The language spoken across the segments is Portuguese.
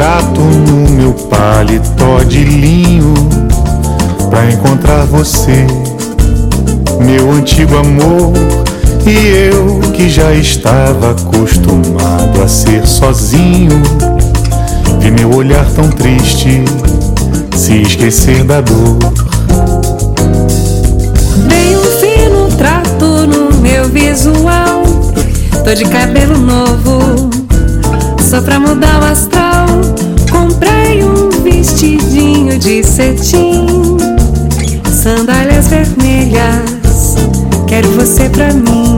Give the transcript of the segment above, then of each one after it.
trato no meu paletó de linho pra encontrar você, meu antigo amor. E eu que já estava acostumado a ser sozinho, vi meu olhar tão triste se esquecer da dor. Dei um fino trato no meu visual, tô de cabelo novo, só pra mudar o astral. Comprei um vestidinho de cetim, sandálias vermelhas, quero você pra mim.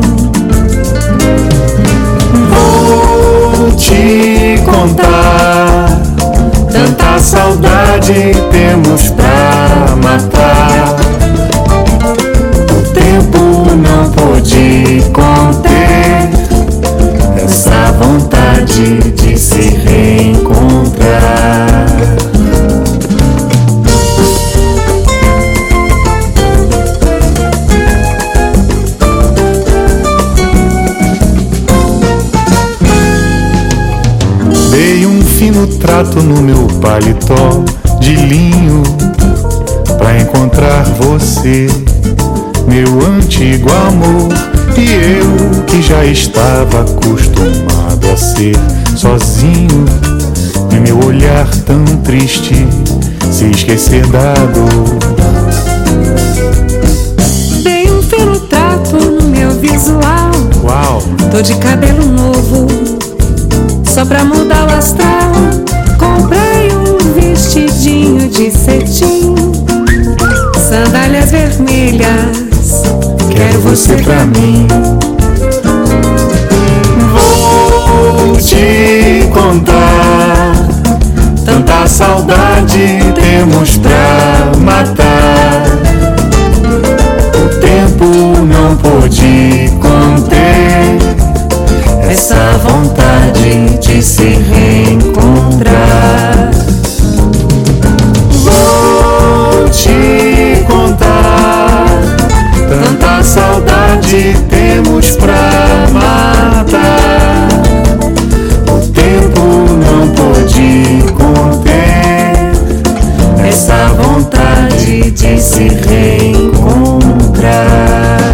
Vou te contar, tanta saudade temos pra matar. O tempo não pôde conter essa vontade de se reencontrar. Dei um fino trato no meu paletó de linho pra encontrar você, meu antigo amor. E eu que já estava acostumado a ser sozinho, vi meu olhar tão triste se esquecer da dor. Dei um fino trato no meu visual, Uau! tô de cabelo novo, só pra mudar o astral. Comprei um vestidinho de cetim, sandálias vermelhas, quero você pra mim. Vou te contar, tanta saudade temos pra matar. O tempo não pôde conter essa vontade de se reencontrar. Vou te contar, tanta saudade temos pra matar. O tempo não pôde conter essa vontade de se reencontrar.